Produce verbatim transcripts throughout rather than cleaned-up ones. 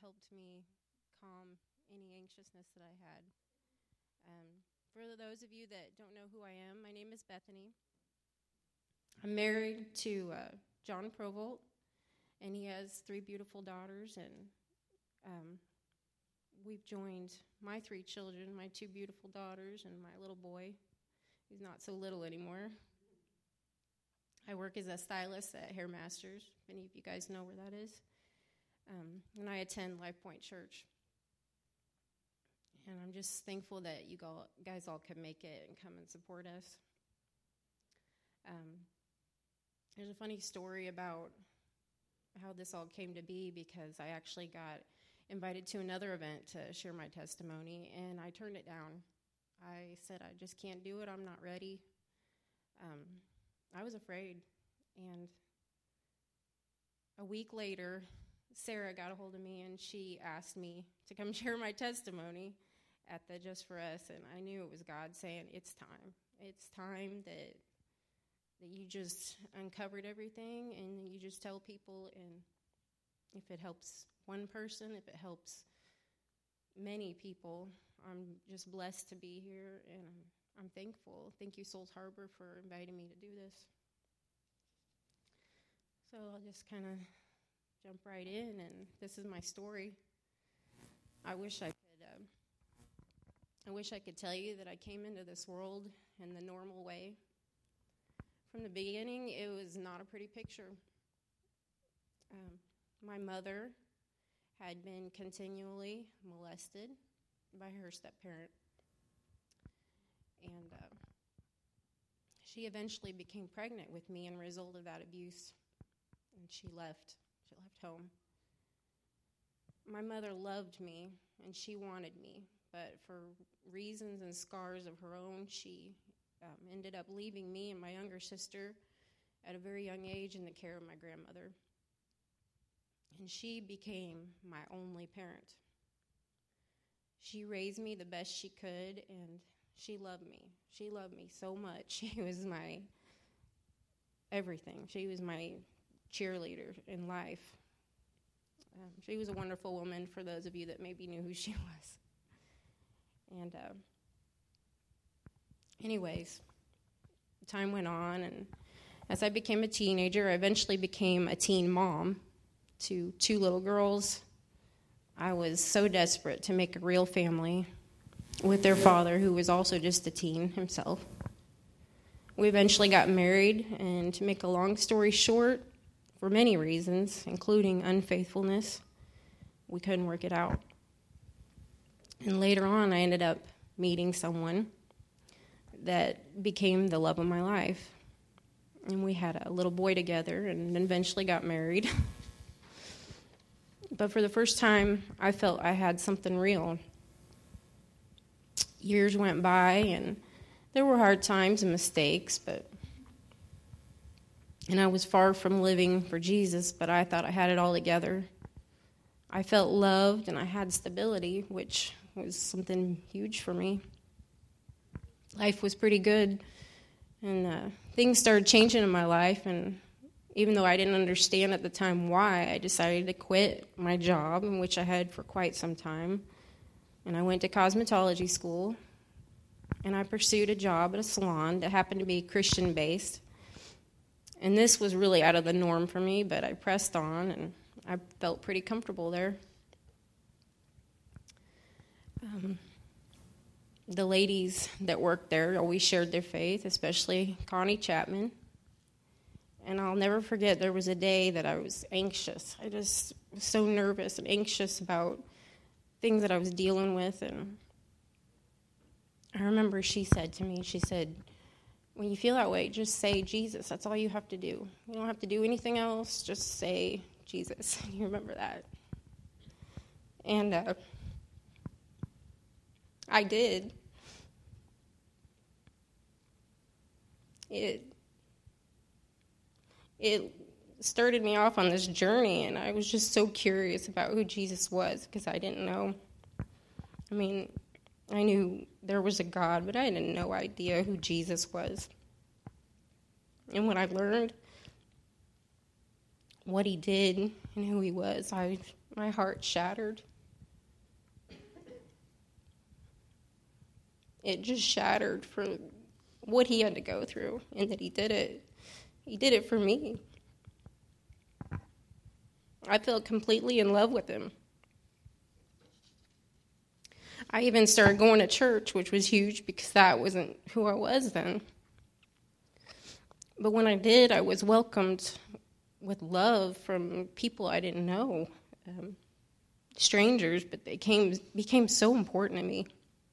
helped me calm any anxiousness that I had. Um, for those of you that don't know who I am, my name is Bethany. I'm married to uh, John Provolt, and he has three beautiful daughters, and um, we've joined my three children, my two beautiful daughters, and my little boy, who's not so little anymore. I work as a stylist at Hair Masters, if any of you guys know where that is. Um, and I attend Life Point Church. And I'm just thankful that you guys all could make it and come and support us. Um, there's a funny story about how this all came to be, because I actually got invited to another event to share my testimony, and I turned it down. I said, I just can't do it. I'm not ready. Um, I was afraid. And a week later, Sarah got a hold of me, and she asked me to come share my testimony at the Just For Us, and I knew it was God saying, it's time. It's time that that you just uncovered everything, and you just tell people, and if it helps one person, if it helps many people, I'm just blessed to be here, and I'm, I'm thankful. Thank you, Souls Harbor, for inviting me to do this. So I'll just kind of jump right in, and this is my story. I wish I could. Uh, I wish I could tell you that I came into this world in the normal way. From the beginning, it was not a pretty picture. Um, my mother had been continually molested by her step-parent, and uh, she eventually became pregnant with me as a result of that abuse, and she left. She left home. My mother loved me, and she wanted me, but for reasons and scars of her own, she um, ended up leaving me and my younger sister at a very young age in the care of my grandmother. And she became my only parent. She raised me the best she could, and she loved me. She loved me so much. She was my everything. She was my cheerleader in life. Um, she was a wonderful woman, for those of you that maybe knew who she was. And uh, anyways, time went on, and as I became a teenager, I eventually became a teen mom to two little girls. I was so desperate to make a real family with their father, who was also just a teen himself. We eventually got married, and to make a long story short, for many reasons, including unfaithfulness, we couldn't work it out. And later on, I ended up meeting someone that became the love of my life. And we had a little boy together and eventually got married. But for the first time, I felt I had something real. Years went by, and there were hard times and mistakes, but and I was far from living for Jesus, but I thought I had it all together. I felt loved, and I had stability, which was something huge for me. Life was pretty good, and uh, things started changing in my life, and even though I didn't understand at the time why, I decided to quit my job, in which I had for quite some time, and I went to cosmetology school, and I pursued a job at a salon that happened to be Christian-based, and this was really out of the norm for me, but I pressed on, and I felt pretty comfortable there. Um, the ladies that worked there always shared their faith, especially Connie Chapman. And I'll never forget, there was a day that I was anxious. I just was so nervous and anxious about things that I was dealing with. And I remember she said to me, she said, when you feel that way, just say Jesus. That's all you have to do. You don't have to do anything else. Just say Jesus. You remember that. And uh, I did. It it started me off on this journey, and I was just so curious about who Jesus was, because I didn't know. I mean, I knew there was a God, but I had no idea who Jesus was. And when I learned what he did and who he was, I my heart shattered. It just shattered for what he had to go through, and that he did it. He did it for me. I fell completely in love with him. I even started going to church, which was huge because that wasn't who I was then. But when I did, I was welcomed with love from people I didn't know, um, strangers, but they came became so important to me.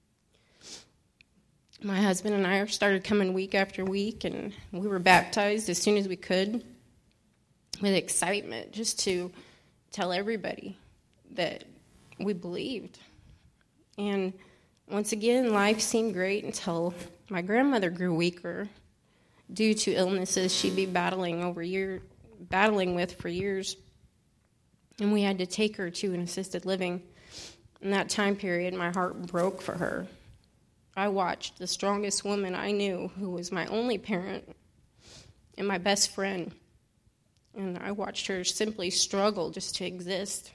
My husband and I started coming week after week, and we were baptized as soon as we could with excitement, just to tell everybody that we believed. And once again, life seemed great until my grandmother grew weaker due to illnesses she'd be battling over year, battling with for years. And we had to take her to an assisted living. In that time period, my heart broke for her. I watched the strongest woman I knew, who was my only parent and my best friend, and I watched her simply struggle just to exist.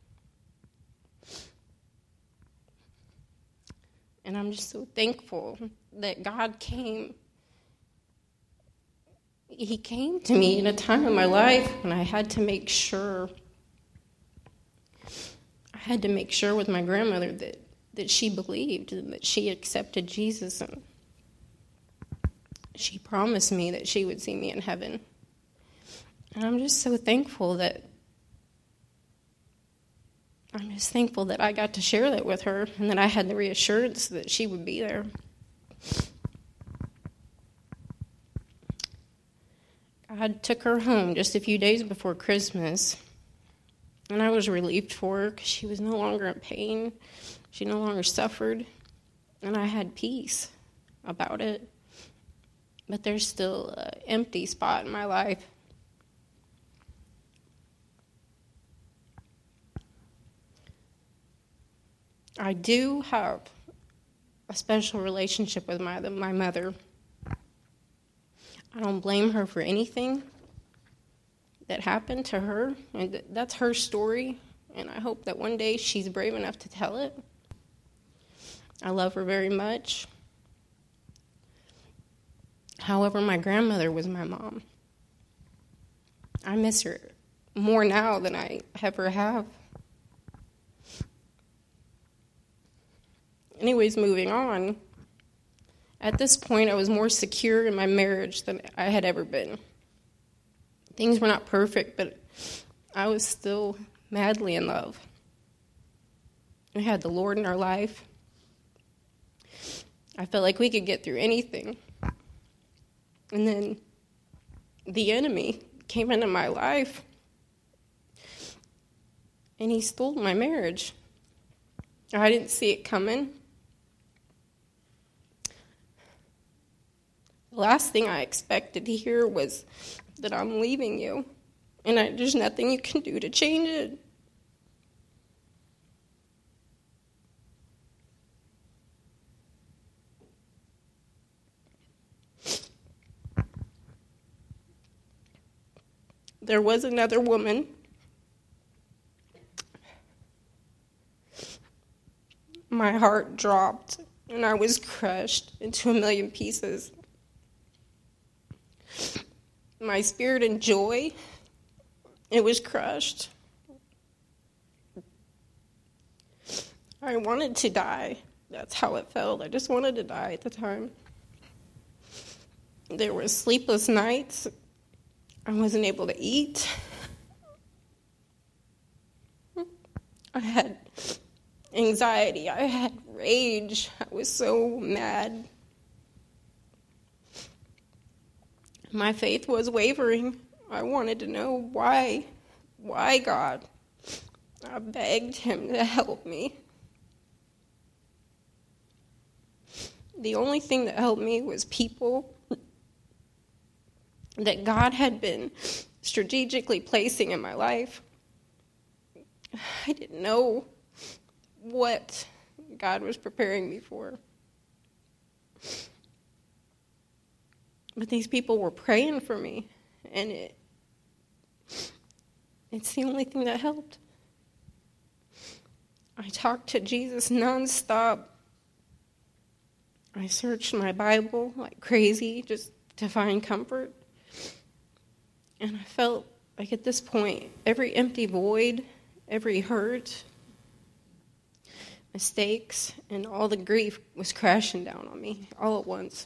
And I'm just so thankful that God came. He came to me in a time in my life when I had to make sure, I had to make sure with my grandmother that, that she believed and that she accepted Jesus. And she promised me that she would see me in heaven. And I'm just so thankful that, I'm just thankful that I got to share that with her and that I had the reassurance that she would be there. God took her home just a few days before Christmas, and I was relieved for her because she was no longer in pain. She no longer suffered, and I had peace about it. But there's still an empty spot in my life. I do have a special relationship with my my mother. I don't blame her for anything that happened to her, and th- that's her story, and I hope that one day she's brave enough to tell it. I love her very much. However, my grandmother was my mom. I miss her more now than I ever have. Anyways, moving on. At this point, I was more secure in my marriage than I had ever been. Things were not perfect, but I was still madly in love. We had the Lord in our life. I felt like we could get through anything. And then the enemy came into my life, and he stole my marriage. I didn't see it coming. The last thing I expected to hear was that I'm leaving you, and I, there's nothing you can do to change it. There was another woman. My heart dropped, and I was crushed into a million pieces. My spirit and joy, it was crushed. I wanted to die. That's how it felt. I just wanted to die at the time. There were sleepless nights. I wasn't able to eat. I had anxiety. I had rage. I was so mad. My faith was wavering. I wanted to know why. Why, God? I begged him to help me. The only thing that helped me was people that God had been strategically placing in my life. I didn't know what God was preparing me for. But these people were praying for me, and it It's the only thing that helped. I talked to Jesus nonstop. I searched my Bible like crazy just to find comfort. And I felt like at this point, every empty void, every hurt, mistakes, and all the grief was crashing down on me all at once.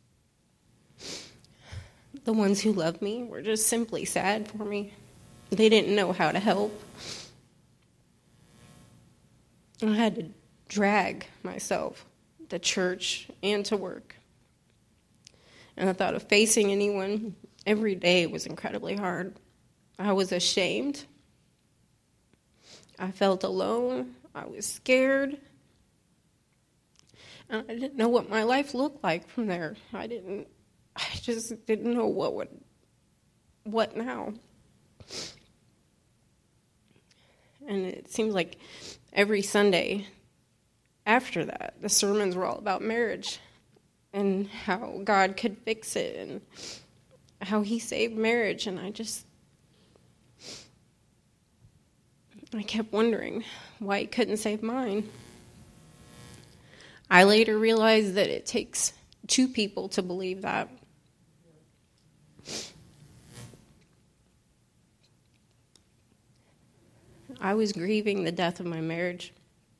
The ones who loved me were just simply sad for me. They didn't know how to help. I had to drag myself to church and to work. And the thought of facing anyone every day was incredibly hard. I was ashamed. I felt alone. I was scared. And I didn't know what my life looked like from there. I didn't, I just didn't know what would, what now. And it seems like every Sunday after that, the sermons were all about marriage and how God could fix it and how he saved marriage. And I just, I kept wondering why he couldn't save mine. I later realized that it takes two people to believe that. I was grieving the death of my marriage.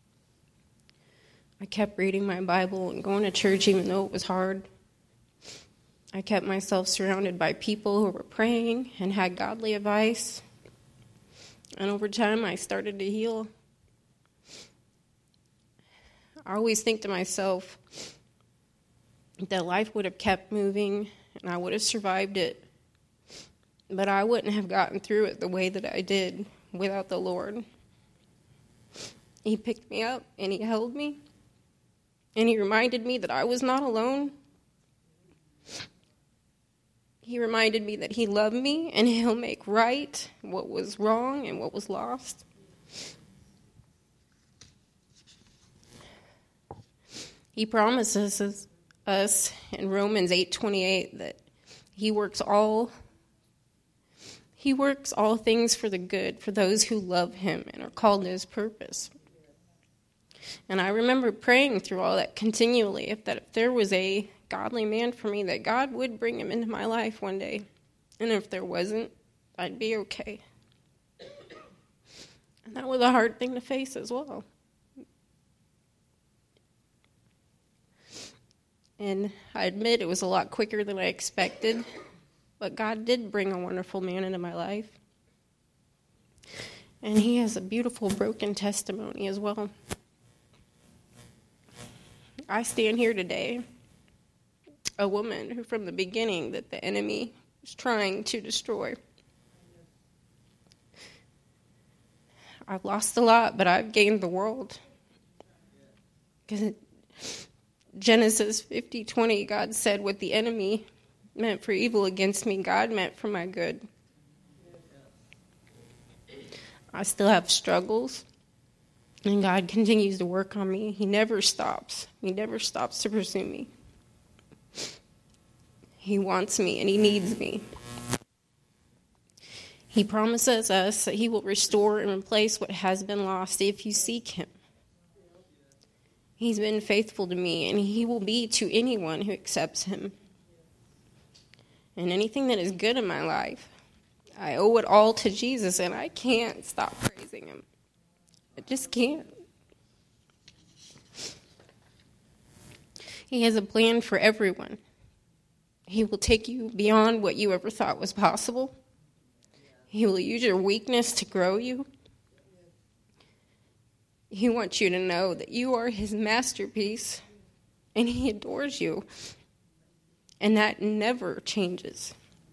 I kept reading my Bible and going to church even though it was hard. I kept myself surrounded by people who were praying and had godly advice. And over time, I started to heal. I always think to myself that life would have kept moving and I would have survived it. But I wouldn't have gotten through it the way that I did without the Lord. He picked me up and he held me. And he reminded me that I was not alone. He reminded me that he loved me and he'll make right what was wrong and what was lost. He promises us in Romans eight twenty-eight that he works all he works all things for the good for those who love him and are called to his purpose. And I remember praying through all that continually, if that if there was a godly man for me, that God would bring him into my life one day. And if there wasn't, I'd be okay. And that was a hard thing to face as well. And I admit it was a lot quicker than I expected, but God did bring a wonderful man into my life. And he has a beautiful broken testimony as well. I stand here today, a woman who from the beginning that the enemy was trying to destroy. I've lost a lot, but I've gained the world. Because Genesis fifty twenty, God said what the enemy meant for evil against me, God meant for my good. I still have struggles, and God continues to work on me. He never stops. He never stops to pursue me. He wants me, and he needs me. He promises us that he will restore and replace what has been lost if you seek him. He's been faithful to me, and he will be to anyone who accepts him. And anything that is good in my life, I owe it all to Jesus, and I can't stop praising him. I just can't. He has a plan for everyone. He will take you beyond what you ever thought was possible. He will use your weakness to grow you. He wants you to know that you are his masterpiece, and he adores you. And that never changes.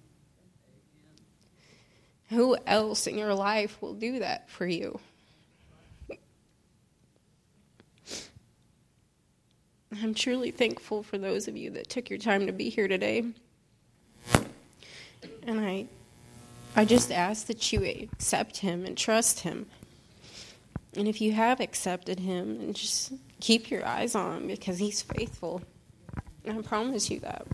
Who else in your life will do that for you? I'm truly thankful for those of you that took your time to be here today. And I I just ask that you accept him and trust him. And if you have accepted him, then just keep your eyes on him because he's faithful. And I promise you that.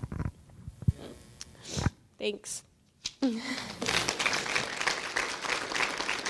Thanks.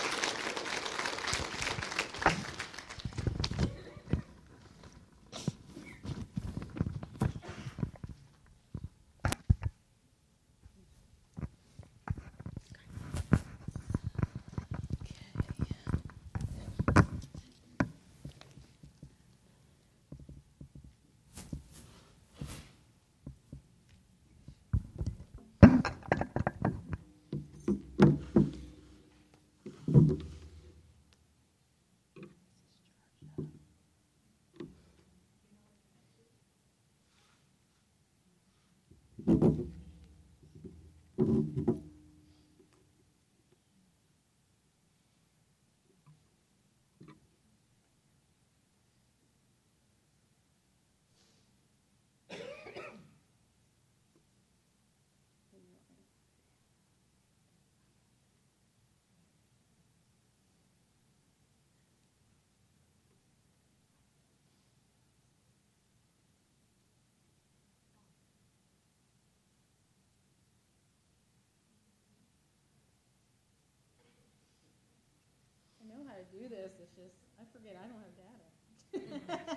do this. It's just, I forget I don't have data.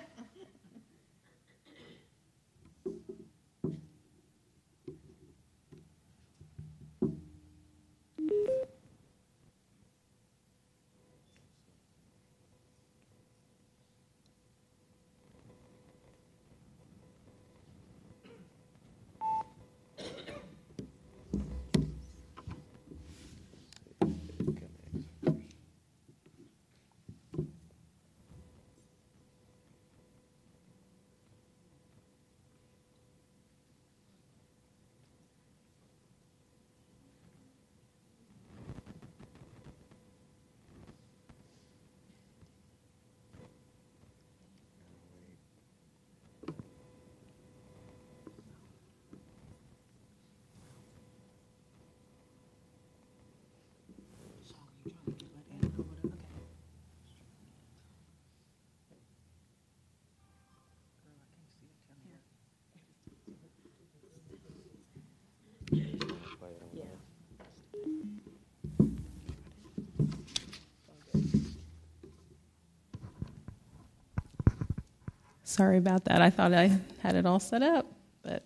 Sorry about that. I thought I had it all set up, but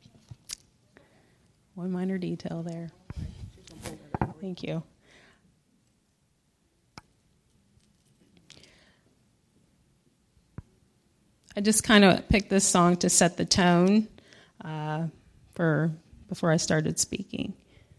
one minor detail there. Thank you. I just kind of picked this song to set the tone uh, for before I started speaking.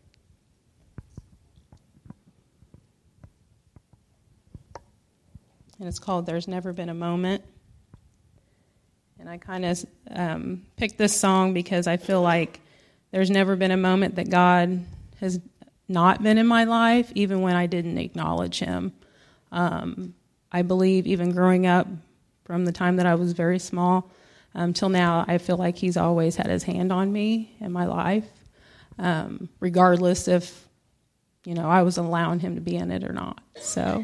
And it's called There's Never Been a Moment. And I kind of um, picked this song because I feel like there's never been a moment that God has not been in my life, even when I didn't acknowledge him. Um, I believe even growing up, from the time that I was very small um, till now, I feel like he's always had his hand on me in my life, um, regardless if, you know, I was allowing him to be in it or not. So...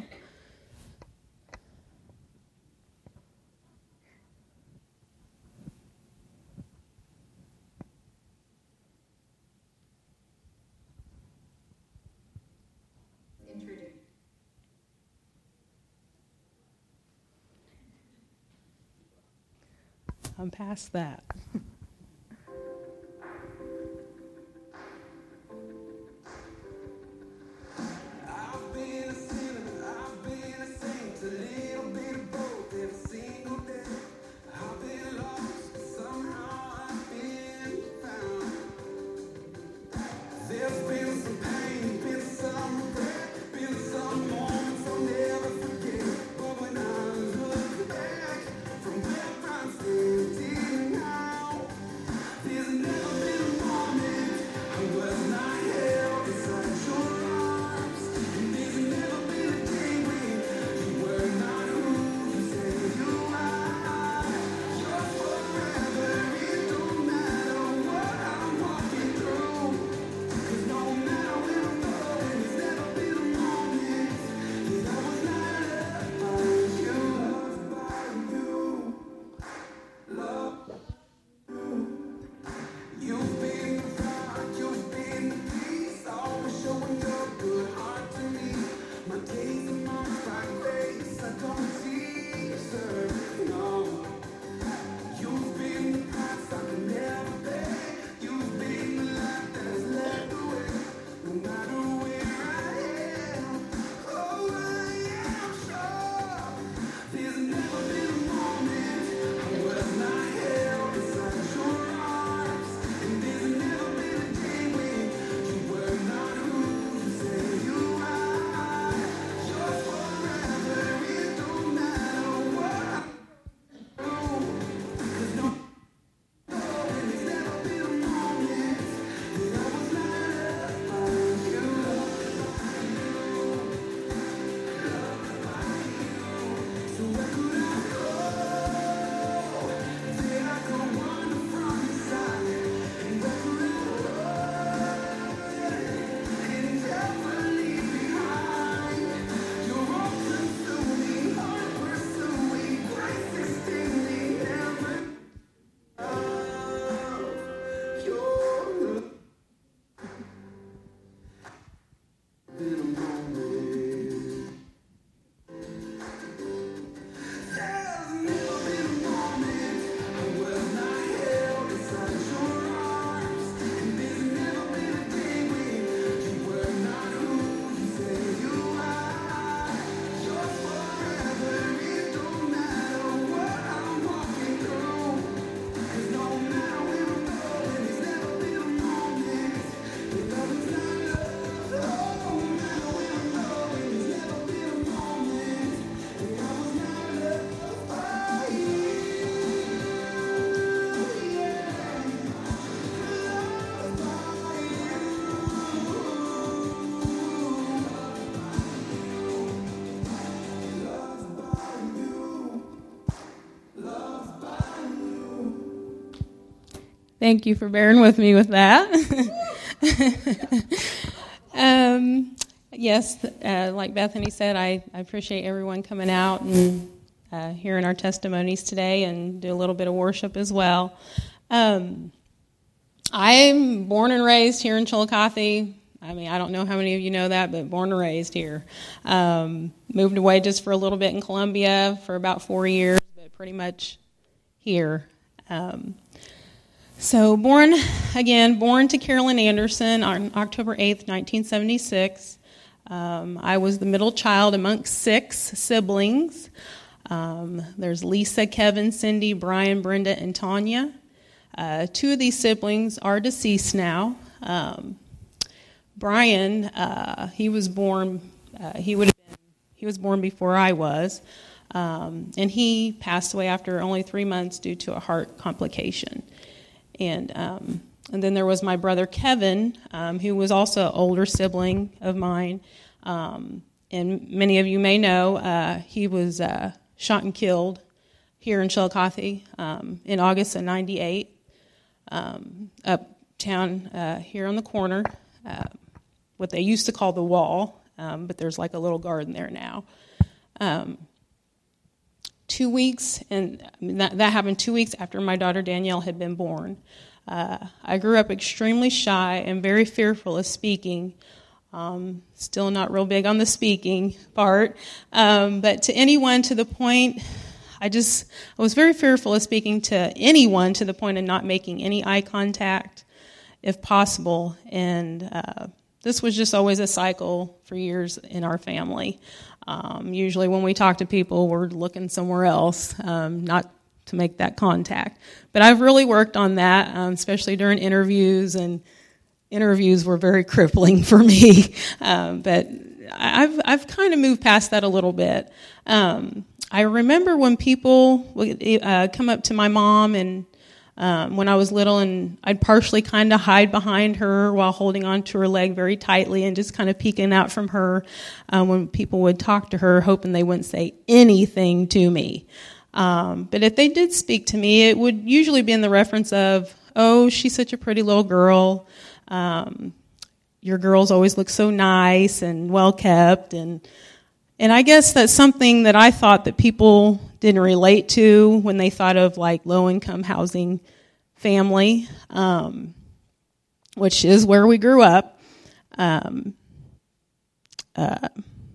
I'm past that. There's never been a moment I was not here. Thank you for bearing with me with that. um, yes, uh, like Bethany said, I, I appreciate everyone coming out and uh, hearing our testimonies today and do a little bit of worship as well. Um, I'm born and raised here in Chillicothe. I mean, I don't know how many of you know that, but born and raised here. Um, moved away just for a little bit in Columbia for about four years, but pretty much here. Um, so born, again, born to Carolyn Anderson on October eighth, nineteen seventy-six. Um, I was the middle child amongst six siblings. Um, there's Lisa, Kevin, Cindy, Brian, Brenda, and Tanya. Uh, two of these siblings are deceased now. Um, Brian, uh, he was born. Uh, he would have been. He was born before I was, um, and he passed away after only three months due to a heart complication. And um, and then there was my brother Kevin, um, who was also an older sibling of mine. Um, and many of you may know uh, he was uh, shot and killed here in Chillicothe um, in August of ninety-eight, um, uptown uh, here on the corner. Uh, what they used to call the Wall, um, but there's like a little garden there now. Um, two weeks, and I mean, that, that happened two weeks after my daughter Danielle had been born. Uh, I grew up extremely shy and very fearful of speaking. Um, still not real big on the speaking part, um, but to anyone to the point, I just, I was very fearful of speaking to anyone to the point of not making any eye contact, if possible, and uh, this was just always a cycle for years in our family. Um, usually when we talk to people, we're looking somewhere else, um, not to make that contact. But I've really worked on that, um, especially during interviews, and interviews were very crippling for me. Um, but I've I've kind of moved past that a little bit. Um, I remember when people would uh, come up to my mom and Um, when I was little, and I'd partially kind of hide behind her while holding on to her leg very tightly and just kind of peeking out from her um, when people would talk to her, hoping they wouldn't say anything to me. Um, but if they did speak to me, it would usually be in the reference of, oh, she's such a pretty little girl. Um, your girls always look so nice and well-kept. And and I guess that's something that I thought that people didn't relate to when they thought of like low-income housing family, um, which is where we grew up. Um, uh,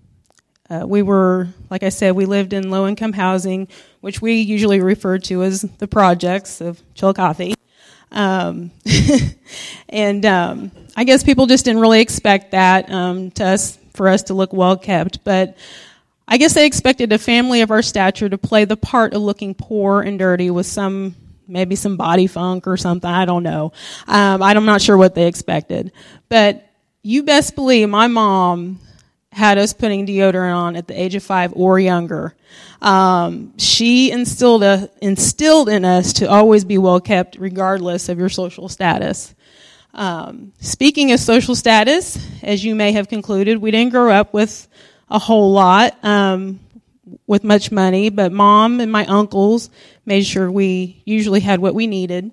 uh, we were, like I said, we lived in low-income housing, which we usually refer to as the projects of Chillicothe. Um, and um, I guess people just didn't really expect that um, to us for us to look well-kept, but I guess they expected a family of our stature to play the part of looking poor and dirty with some, maybe some body funk or something. I don't know. Um, I'm not sure what they expected. But you best believe my mom had us putting deodorant on at the age of five or younger. Um, she instilled, a, instilled in us to always be well kept regardless of your social status. Um, speaking of social status, as you may have concluded, we didn't grow up with a whole lot, um, with much money, but mom and my uncles made sure we usually had what we needed.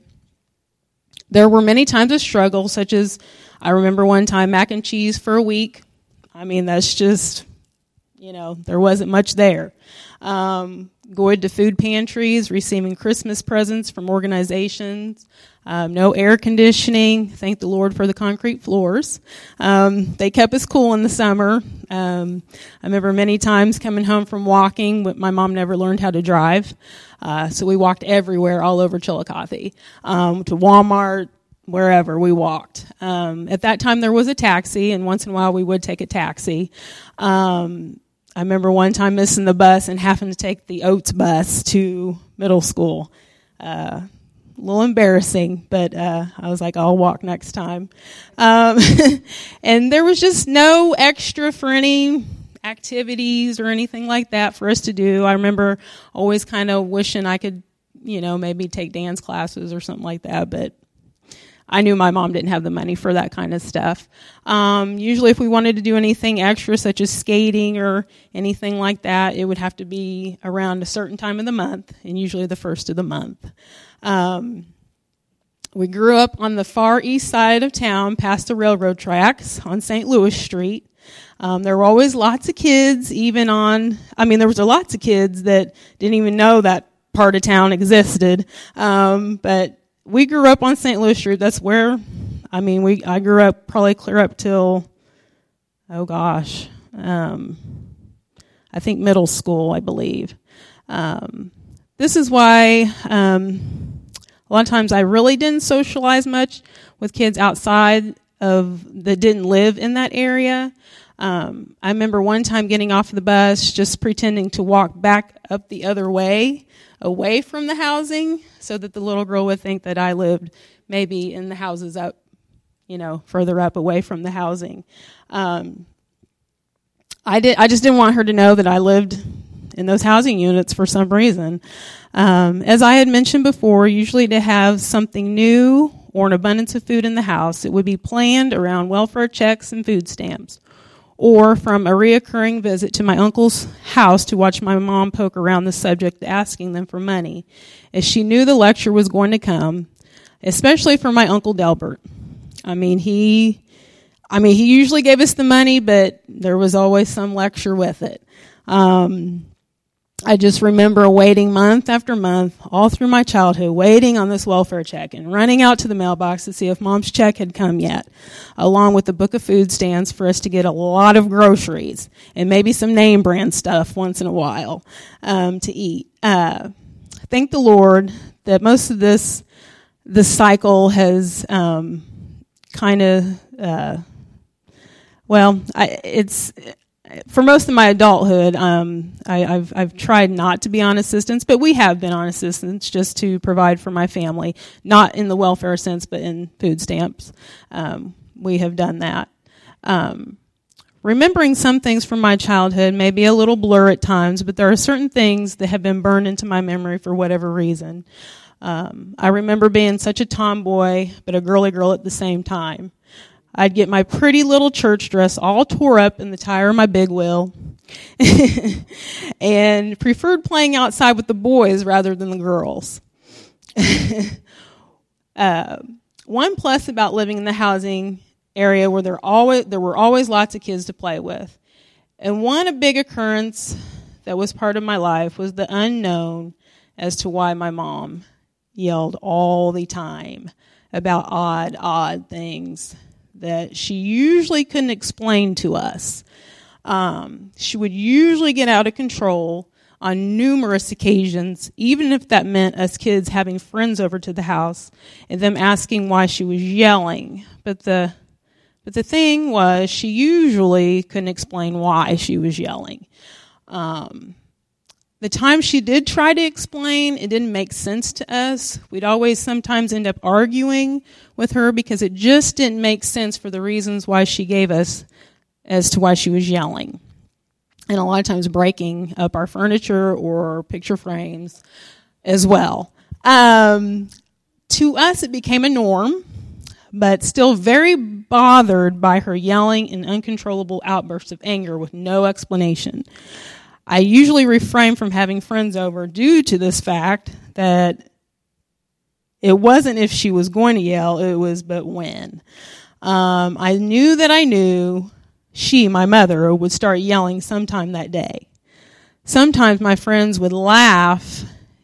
There were many times of struggle, such as I remember one time mac and cheese for a week. I mean, that's just, you know, there wasn't much there. Um, going to food pantries, receiving Christmas presents from organizations, um, no air conditioning. Thank the Lord for the concrete floors. Um, they kept us cool in the summer. Um, I remember many times coming home from walking, but my mom never learned how to drive. Uh, so we walked everywhere, all over Chillicothe, um, to Walmart, wherever we walked. Um, at that time, there was a taxi, and once in a while we would take a taxi. Um, I remember one time missing the bus and having to take the Oates bus to middle school. Uh, a little embarrassing, but uh, I was like, I'll walk next time. Um, and there was just no extra for any activities or anything like that for us to do. I remember always kind of wishing I could, you know, maybe take dance classes or something like that, but I knew my mom didn't have the money for that kind of stuff. Um, usually if we wanted to do anything extra, such as skating or anything like that, it would have to be around a certain time of the month, and usually the first of the month. Um, We grew up on the far east side of town, past the railroad tracks on Saint Louis Street. Um, there were always lots of kids, even on, I mean, there was lots of kids that didn't even know that part of town existed. Um, but we grew up on Saint Louis Street. That's where, I mean, we, I grew up probably clear up till, oh gosh, um, I think middle school, I believe. Um, this is why, um, a lot of times I really didn't socialize much with kids outside of, that didn't live in that area. Um, I remember one time getting off the bus, just pretending to walk back up the other way, away from the housing, so that the little girl would think that I lived maybe in the houses up, you know, further up away from the housing. Um, I did. I just didn't want her to know that I lived in those housing units for some reason. Um, as I had mentioned before, usually to have something new or an abundance of food in the house, it would be planned around welfare checks and food stamps, or from a reoccurring visit to my uncle's house to watch my mom poke around the subject, asking them for money, as she knew the lecture was going to come, especially for my Uncle Delbert. I mean, he, I mean, he usually gave us the money, but there was always some lecture with it. Um, I just remember waiting month after month, all through my childhood, waiting on this welfare check and running out to the mailbox to see if Mom's check had come yet, along with the book of food stands for us to get a lot of groceries and maybe some name brand stuff once in a while um, to eat. Uh, thank the Lord that most of this this cycle has um, kind of, uh, well, I, it's... For most of my adulthood, um, I, I've I've tried not to be on assistance, but we have been on assistance just to provide for my family, not in the welfare sense, but in food stamps. Um, we have done that. Um, remembering some things from my childhood may be a little blur at times, but there are certain things that have been burned into my memory for whatever reason. Um, I remember being such a tomboy, but a girly girl at the same time. I'd get my pretty little church dress all tore up in the tire of my big wheel and preferred playing outside with the boys rather than the girls. uh, one plus about living in the housing area where there always there were always lots of kids to play with. And one big occurrence that was part of my life was the unknown as to why my mom yelled all the time about odd, odd things that she usually couldn't explain to us. Um, she would usually get out of control on numerous occasions, even if that meant us kids having friends over to the house and them asking why she was yelling. But the but the thing was, she usually couldn't explain why she was yelling. Um, the time she did try to explain, it didn't make sense to us. We'd always sometimes end up arguing with her because it just didn't make sense for the reasons why she gave us as to why she was yelling. And a lot of times breaking up our furniture or picture frames as well. Um, to us, it became a norm, but still very bothered by her yelling and uncontrollable outbursts of anger with no explanation. I usually refrain from having friends over due to this fact that it wasn't if she was going to yell, it was but when. Um, I knew that I knew she, my mother, would start yelling sometime that day. Sometimes my friends would laugh.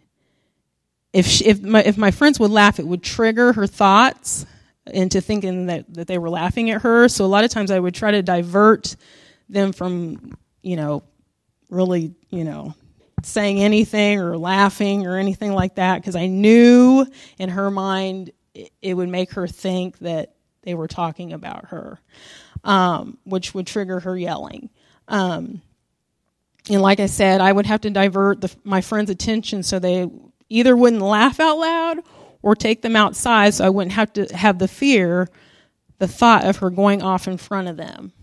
If she, if my, if my friends would laugh, it would trigger her thoughts into thinking that, that they were laughing at her. So a lot of times I would try to divert them from, you know, really, you know, saying anything or laughing or anything like that, because I knew in her mind it, it would make her think that they were talking about her, um, which would trigger her yelling. Um, and like I said, I would have to divert the, my friends' attention so they either wouldn't laugh out loud or take them outside so I wouldn't have to have the fear, the thought of her going off in front of them.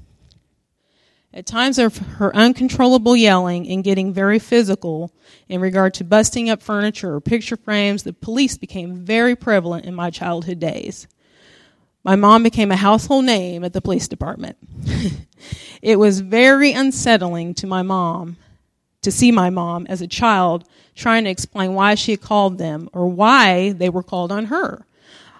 At times of her uncontrollable yelling and getting very physical in regard to busting up furniture or picture frames, the police became very prevalent in my childhood days. My mom became a household name at the police department. It was very unsettling to my mom to see my mom as a child trying to explain why she had called them or why they were called on her.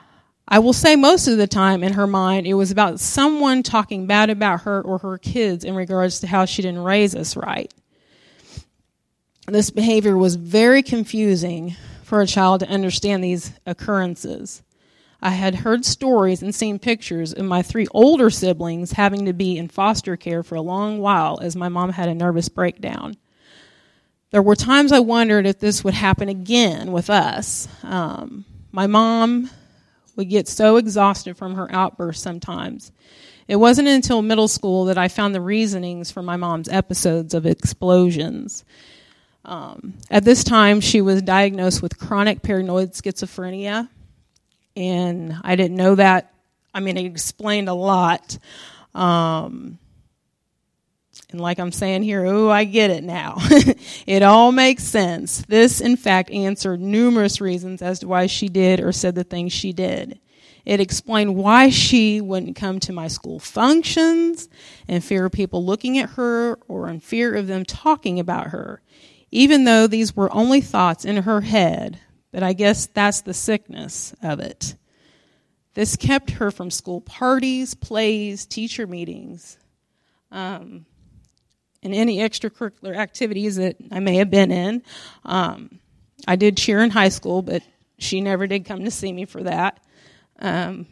I will say most of the time in her mind, it was about someone talking bad about her or her kids in regards to how she didn't raise us right. This behavior was very confusing for a child to understand these occurrences. I had heard stories and seen pictures of my three older siblings having to be in foster care for a long while as my mom had a nervous breakdown. There were times I wondered if this would happen again with us. Um, my mom would get so exhausted from her outbursts sometimes. It wasn't until middle school that I found the reasonings for my mom's episodes of explosions. Um, at this time, she was diagnosed with chronic paranoid schizophrenia, and I didn't know that. I mean, it explained a lot. Um, and like I'm saying here, oh, I get it now. It all makes sense. This, in fact, answered numerous reasons as to why she did or said the things she did. It explained why she wouldn't come to my school functions, in fear of people looking at her or in fear of them talking about her, even though these were only thoughts in her head. But I guess that's the sickness of it. This kept her from school parties, plays, teacher meetings, um, and any extracurricular activities that I may have been in. Um, I did cheer in high school, but she never did come to see me for that. Um,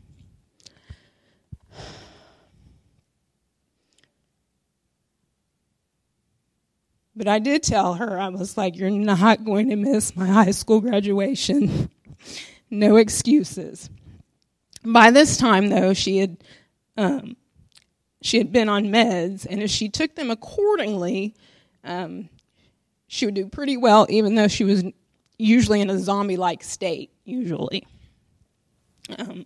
but I did tell her, I was like, you're not going to miss my high school graduation. No excuses. By this time, though, she had um, she had been on meds, and if she took them accordingly, um, she would do pretty well, even though she was usually in a zombie-like state, usually. Um,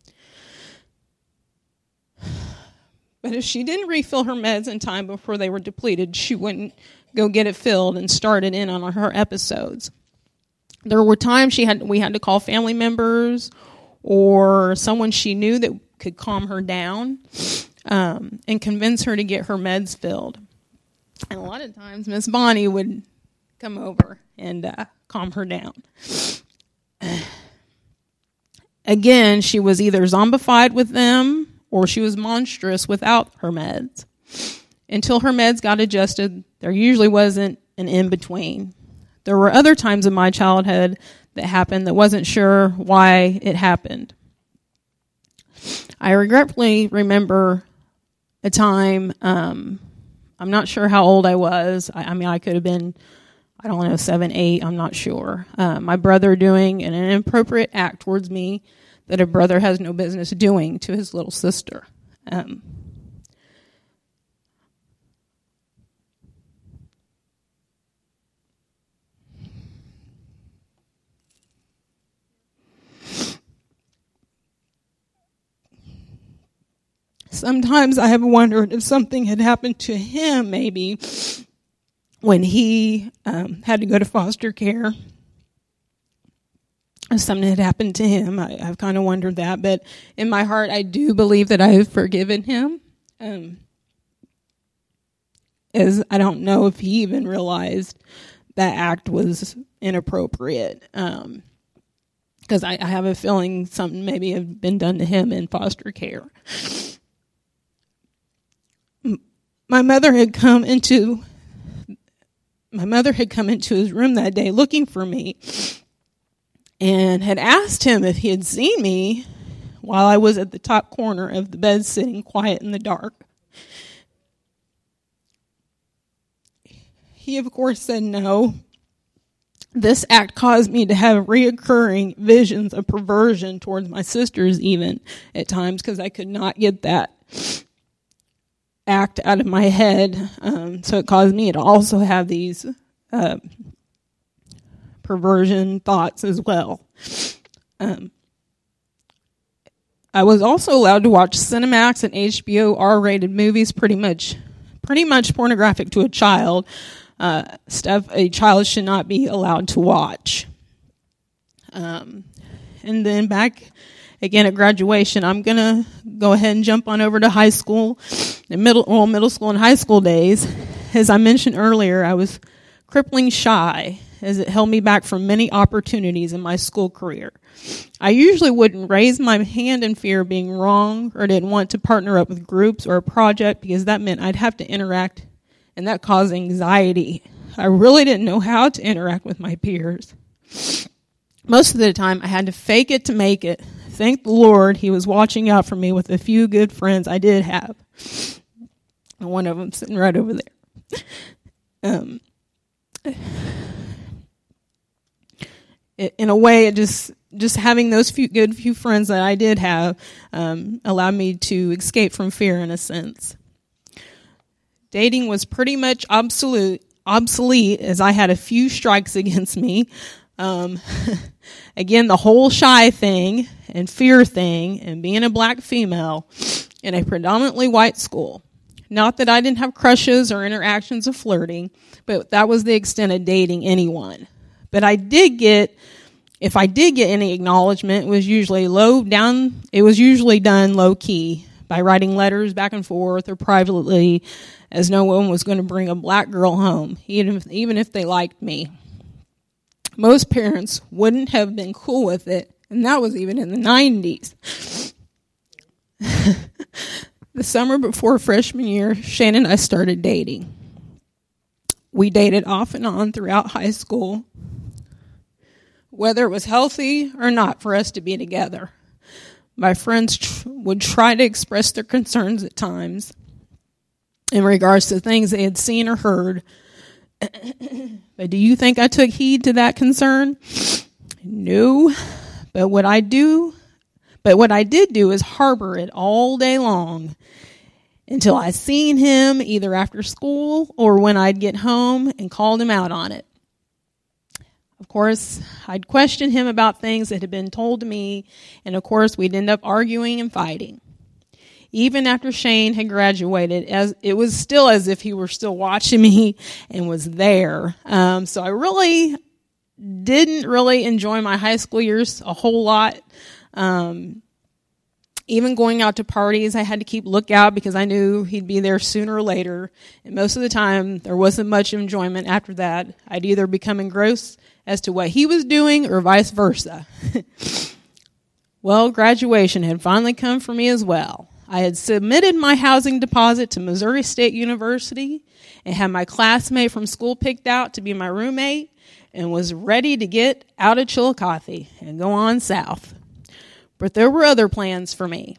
but if she didn't refill her meds in time before they were depleted, she wouldn't go get it filled and start it in on her episodes. There were times she had we had to call family members or someone she knew that could calm her down um, and convince her to get her meds filled. And a lot of times, Miss Bonnie would come over and uh, calm her down. Again, she was either zombified with them or she was monstrous without her meds. Until her meds got adjusted, there usually wasn't an in-between. There were other times in my childhood that happened that wasn't sure why it happened. I regretfully remember a time, um, I'm not sure how old I was. I, I mean, I could have been, I don't know, seven, eight, I'm not sure. Uh, my brother doing an inappropriate act towards me that a brother has no business doing to his little sister. Um, Sometimes I have wondered if something had happened to him, maybe, when he um, had to go to foster care. If something had happened to him, I, I've kind of wondered that. But in my heart, I do believe that I have forgiven him. Um, as I don't know if he even realized that act was inappropriate. Um, because I, I have a feeling something maybe had been done to him in foster care. My mother had come into my mother had come into his room that day looking for me and had asked him if he had seen me while I was at the top corner of the bed sitting quiet in the dark. He, of course, said no. This act caused me to have reoccurring visions of perversion towards my sisters even at times because I could not get that act out of my head. Um, so it caused me to also have these uh, perversion thoughts as well. Um, I was also allowed to watch Cinemax and H B O R-rated movies, pretty much, pretty much pornographic to a child. Uh, stuff a child should not be allowed to watch. Um, and then back again at graduation, I'm going to go ahead and jump on over to high school, in middle, well, middle school and high school days. As I mentioned earlier, I was crippling shy. as it held me back from many opportunities in my school career. I usually wouldn't raise my hand in fear of being wrong or didn't want to partner up with groups or a project because that meant I'd have to interact, and that caused anxiety. I really didn't know how to interact with my peers. Most of the time, I had to fake it to make it. Thank the Lord he was watching out for me with the few good friends I did have. And one of them sitting right over there. Um, it, in a way, it just just having those few good few friends that I did have um, allowed me to escape from fear in a sense. Dating was pretty much obsolete, obsolete as I had a few strikes against me. Um, again, the whole shy thing and fear thing and being a black female in a predominantly white school. Not that I didn't have crushes or interactions of flirting, but that was the extent of dating anyone. But I did get, if I did get any acknowledgement, it was usually low down, it was usually done low key by writing letters back and forth or privately, as no one was going to bring a black girl home, even if, even if they liked me. Most parents wouldn't have been cool with it, and that was even in the nineties. The summer before freshman year, Shane and I started dating. We dated off and on throughout high school, whether it was healthy or not for us to be together. My friends tr- would try to express their concerns at times in regards to things they had seen or heard. But do you think I took heed to that concern? No. But what I do, but what I did do is harbor it all day long until I seen him either after school or when I'd get home and called him out on it. Of course, I'd question him about things that had been told to me, and of course, we'd end up arguing and fighting. Even after Shane had graduated, as it was still as if he were still watching me and was there. Um, so I really didn't really enjoy my high school years a whole lot. Um, even going out to parties, I had to keep lookout because I knew he'd be there sooner or later. And most of the time, there wasn't much enjoyment after that. I'd either become engrossed as to what he was doing or vice versa. Well, graduation had finally come for me as well. I had submitted my housing deposit to Missouri State University and had my classmate from school picked out to be my roommate and was ready to get out of Chillicothe and go on south. But there were other plans for me.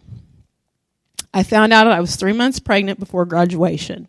I found out I was three months pregnant before graduation.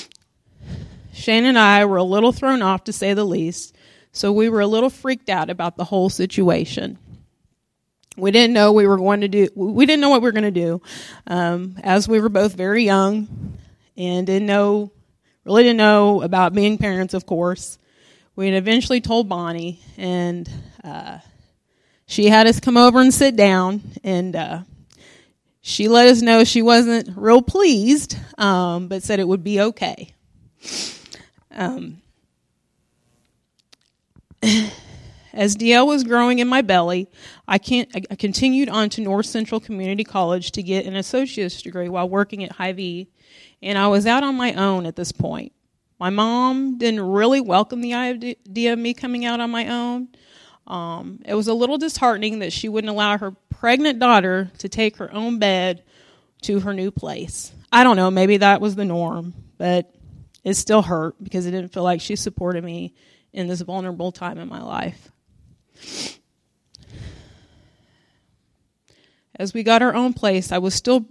Shane and I were a little thrown off, to say the least, so we were a little freaked out about the whole situation. We didn't know we were going to do. We didn't know what we were going to do, um, as we were both very young and didn't know, really didn't know about being parents. Of course, we had eventually told Bonnie, and uh, she had us come over and sit down, and uh, she let us know she wasn't real pleased, um, but said it would be okay. Um, As D L was growing in my belly, I, can't, I continued on to North Central Community College to get an associate's degree while working at Hy-Vee, and I was out on my own at this point. My mom didn't really welcome the idea of me coming out on my own. Um, it was a little disheartening that she wouldn't allow her pregnant daughter to take her own bed to her new place. I don't know, maybe that was the norm, but it still hurt because it didn't feel like she supported me in this vulnerable time in my life. As we got our own place, I was still,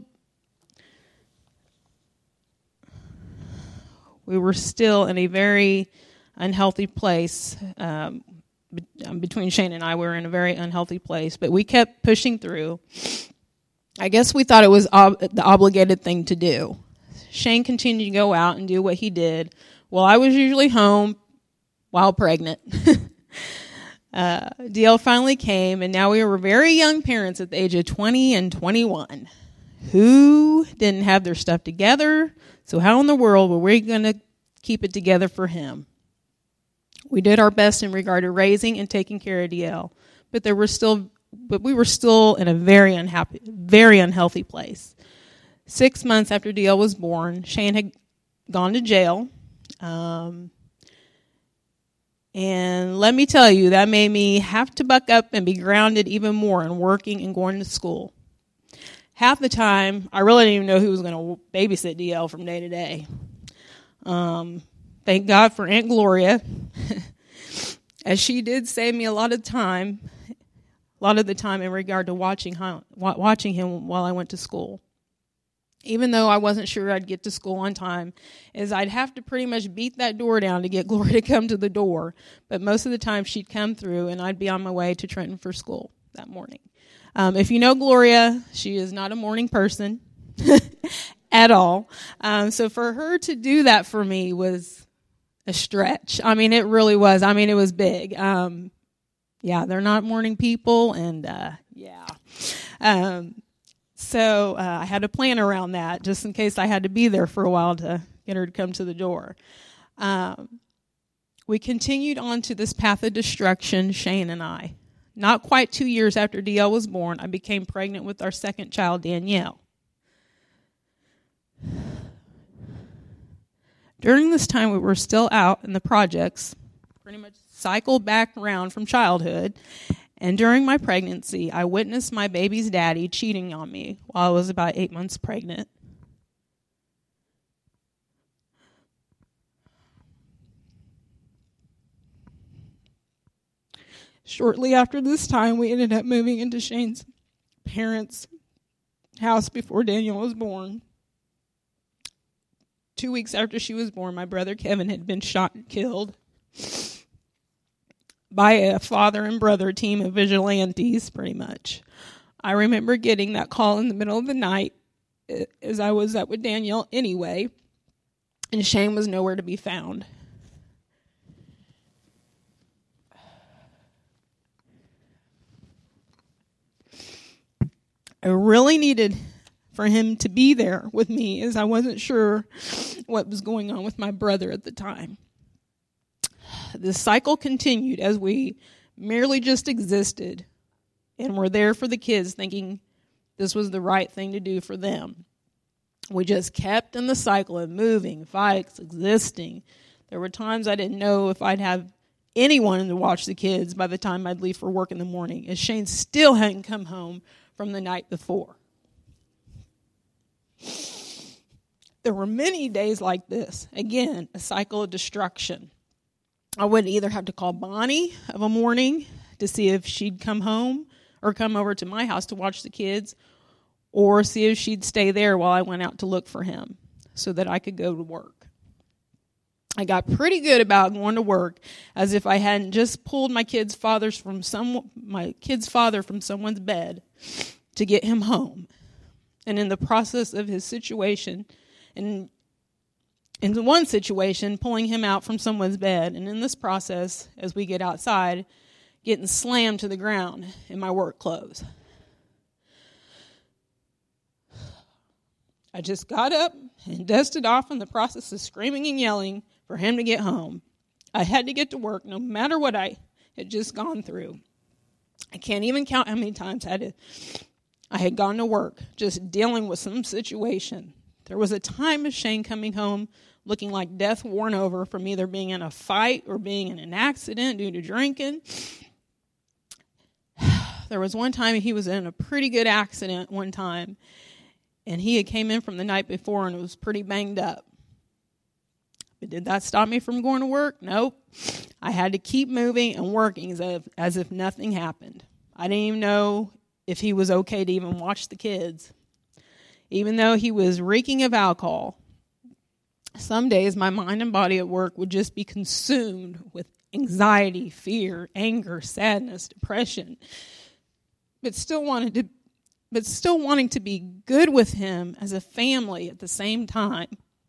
we were still in a very unhealthy place. Um, between Shane and I, we were in a very unhealthy place, but we kept pushing through. I guess we thought it was ob- the obligated thing to do. Shane continued to go out and do what he did, while I was usually home while pregnant. Uh, D L finally came, and now we were very young parents at the age of twenty and twenty-one who didn't have their stuff together. So how in the world were we going to keep it together for him? We did our best in regard to raising and taking care of D L, but there were still, but we were still in a very unhappy, very unhealthy place. Six months after D L was born, Shane had gone to jail. Um, And let me tell you, that made me have to buck up and be grounded even more in working and going to school. Half the time, I really didn't even know who was going to babysit D L from day to day. Um, thank God for Aunt Gloria, as she did save me a lot of time, a lot of the time in regard to watching him, watching him while I went to school. Even though I wasn't sure I'd get to school on time, is I'd have to pretty much beat that door down to get Gloria to come to the door. But most of the time she'd come through and I'd be on my way to Trenton for school that morning. Um, if you know Gloria, she is not a morning person at all. Um, so for her to do that for me was a stretch. I mean, it really was. I mean, it was big. Um, yeah, they're not morning people, and uh, yeah. Um, so uh, I had to plan around that just in case I had to be there for a while to get her to come to the door. Um, we continued on to this path of destruction, Shane and I. Not quite two years after D L was born, I became pregnant with our second child, Danielle. During this time, we were still out in the projects, pretty much cycled back around from childhood. And during my pregnancy, I witnessed my baby's daddy cheating on me while I was about eight months pregnant. Shortly after this time, we ended up moving into Shane's parents' house before Daniel was born. Two weeks after she was born, my brother Kevin had been shot and killed by a father and brother team of vigilantes, pretty much. I remember getting that call in the middle of the night as I was up with Danielle anyway, and Shane was nowhere to be found. I really needed for him to be there with me, as I wasn't sure what was going on with my brother at the time. The cycle continued as we merely just existed and were there for the kids, thinking this was the right thing to do for them. We just kept in the cycle of moving, fights, existing. There were times I didn't know if I'd have anyone to watch the kids by the time I'd leave for work in the morning, as Shane still hadn't come home from the night before. There were many days like this. Again, a cycle of destruction. I would either have to call Bonnie of a morning to see if she'd come home or come over to my house to watch the kids, or see if she'd stay there while I went out to look for him so that I could go to work. I got pretty good about going to work as if I hadn't just pulled my kid's father's from some my kid's father from someone's bed to get him home. And in the process of his situation, and in one situation, pulling him out from someone's bed, and in this process, as we get outside, getting slammed to the ground in my work clothes. I just got up and dusted off in the process of screaming and yelling for him to get home. I had to get to work no matter what I had just gone through. I can't even count how many times I had, to, I had gone to work just dealing with some situation. There was a time of Shane coming home looking like death worn over from either being in a fight or being in an accident due to drinking. There was one time he was in a pretty good accident one time, and he had came in from the night before and was pretty banged up. But did that stop me from going to work? Nope. I had to keep moving and working as if, as if nothing happened. I didn't even know if he was okay to even watch the kids. Even though he was reeking of alcohol, some days my mind and body at work would just be consumed with anxiety, fear, anger, sadness, depression, but still wanted to, but still wanting to be good with him as a family at the same time.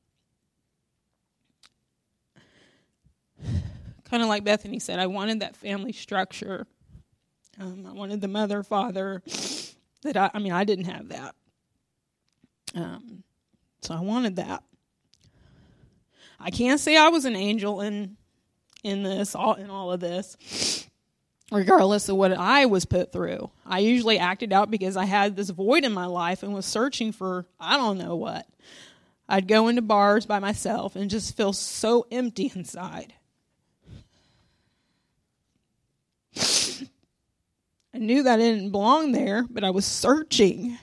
Kind of like Bethany said, I wanted that family structure. Um, I wanted the mother, father. That I, I mean, I didn't have that. Um, so I wanted that. I can't say I was an angel in in this, all in all of this, regardless of what I was put through. I usually acted out because I had this void in my life and was searching for I don't know what. I'd go into bars by myself and just feel so empty inside. I knew that I didn't belong there, but I was searching.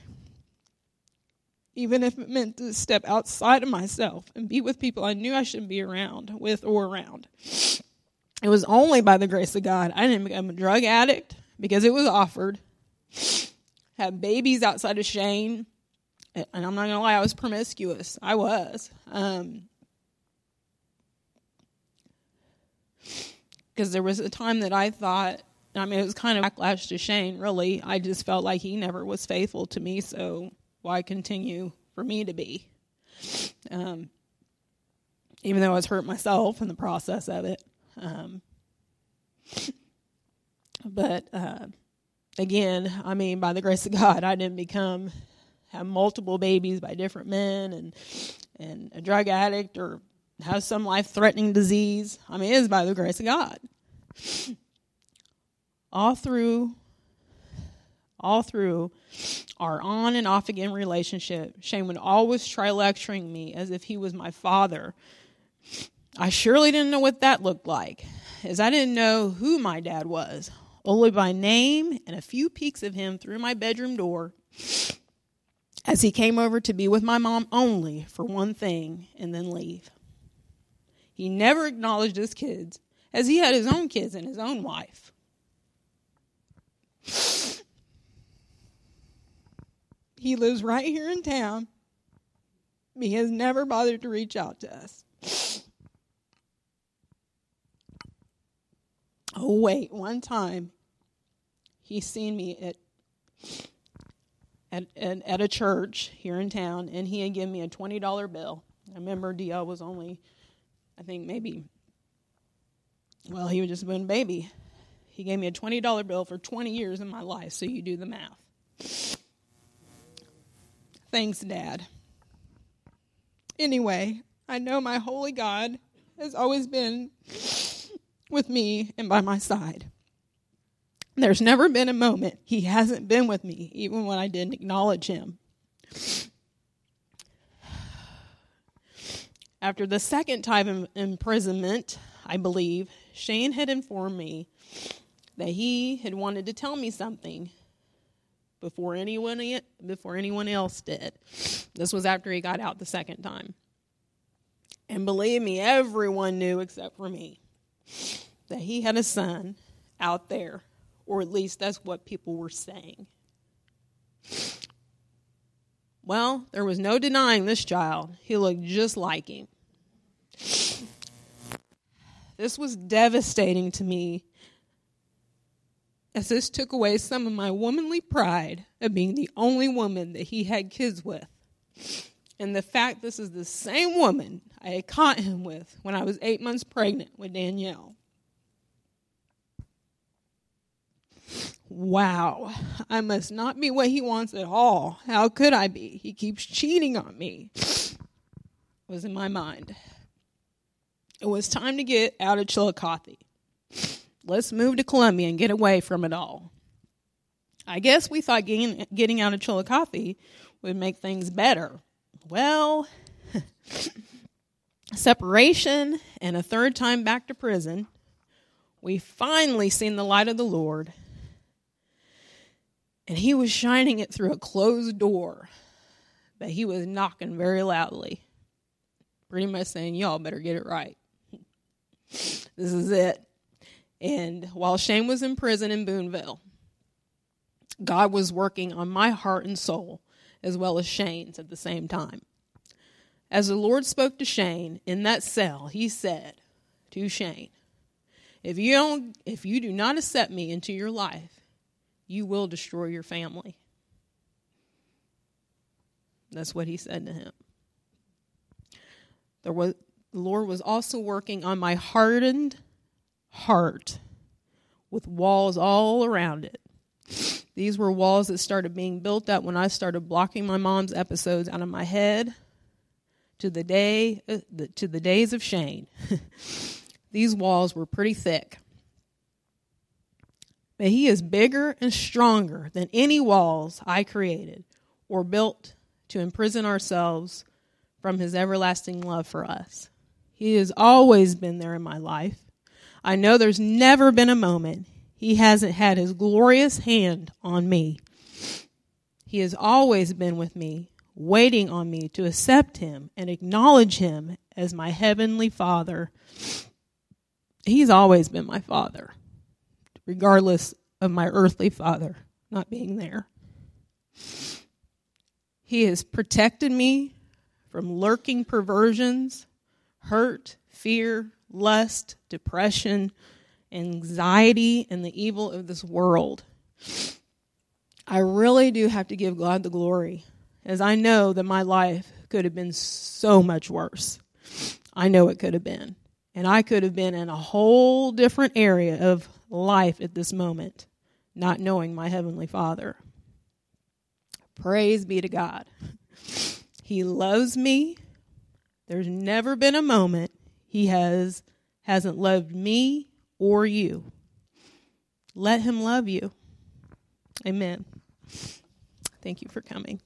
Even if it meant to step outside of myself and be with people I knew I shouldn't be around, with or around. It was only by the grace of God I didn't become a drug addict because it was offered. Had babies outside of Shane. And I'm not going to lie, I was promiscuous. I was. Um, because there was a time that I thought, I mean, it was kind of backlash to Shane, really. I just felt like he never was faithful to me, so why continue for me to be? Um, even though I was hurt myself in the process of it. Um, but, uh, again, I mean, by the grace of God, I didn't become, have multiple babies by different men and, and a drug addict or have some life-threatening disease. I mean, it is by the grace of God. All through All through our on and off again relationship, Shane would always try lecturing me as if he was my father. I surely didn't know what that looked like, as I didn't know who my dad was, only by name and a few peeks of him through my bedroom door as he came over to be with my mom only for one thing and then leave. He never acknowledged his kids, as he had his own kids and his own wife. He lives right here in town. He has never bothered to reach out to us. Oh, wait, one time he seen me at, at, at, at a church here in town, and he had given me a twenty dollar bill. I remember D L was only, I think maybe, well, he was just been a baby. He gave me a twenty dollar bill for twenty years in my life, so you do the math. Thanks, Dad. Anyway, I know my holy God has always been with me and by my side. There's never been a moment he hasn't been with me, even when I didn't acknowledge him. After the second time of imprisonment, I believe, Shane had informed me that he had wanted to tell me something before anyone before anyone else did. This was after he got out the second time. And believe me, everyone knew except for me that he had a son out there, or at least that's what people were saying. Well, there was no denying this child. He looked just like him. This was devastating to me, as this took away some of my womanly pride of being the only woman that he had kids with. And the fact this is the same woman I had caught him with when I was eight months pregnant with Danielle. Wow, I must not be what he wants at all. How could I be? He keeps cheating on me, was in my mind. It was time to get out of Chillicothe. Let's move to Columbia and get away from it all. I guess we thought getting, getting out of Chillicothe would make things better. Well, separation and a third time back to prison, we finally seen the light of the Lord, and he was shining it through a closed door, but he was knocking very loudly, pretty much saying, y'all better get it right. This is it. And while Shane was in prison in Boonville, God was working on my heart and soul as well as Shane's at the same time. As the Lord spoke to Shane in that cell, he said to Shane, if you don't, if you do not accept me into your life, you will destroy your family. That's what he said to him. There was, the Lord was also working on my hardened heart with walls all around it. These were walls that started being built up when I started blocking my mom's episodes out of my head to the day uh, the, to the days of Shane. These walls were pretty thick. But he is bigger and stronger than any walls I created or built to imprison ourselves from his everlasting love for us. He has always been there in my life. I know there's never been a moment He hasn't had his glorious hand on me. He has always been with me, waiting on me to accept him and acknowledge him as my heavenly Father. He's always been my Father, regardless of my earthly father not being there. He has protected me from lurking perversions, hurt, fear, lust, depression, anxiety, and the evil of this world. I really do have to give God the glory, as I know that my life could have been so much worse. I know it could have been. And I could have been in a whole different area of life at this moment, not knowing my Heavenly Father. Praise be to God. He loves me. There's never been a moment he has hasn't loved me or you. Let him love you. Amen. Thank you for coming.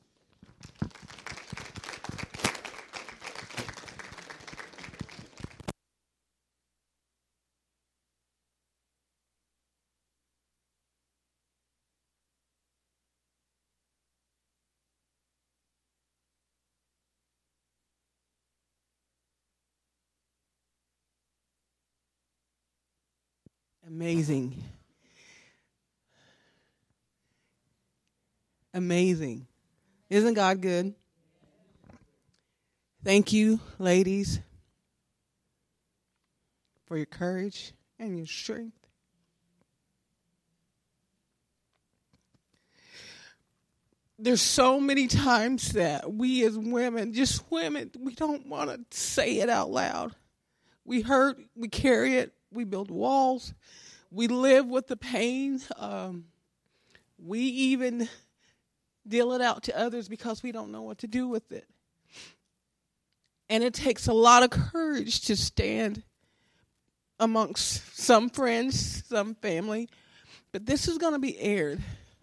Amazing. Amazing. Isn't God good? Thank you, ladies, for your courage and your strength. There's so many times that we as women, just women, we don't want to say it out loud. We hurt, we carry it, we build walls, we live with the pain. Um, we even deal it out to others because we don't know what to do with it. And it takes a lot of courage to stand amongst some friends, some family. But this is going to be aired.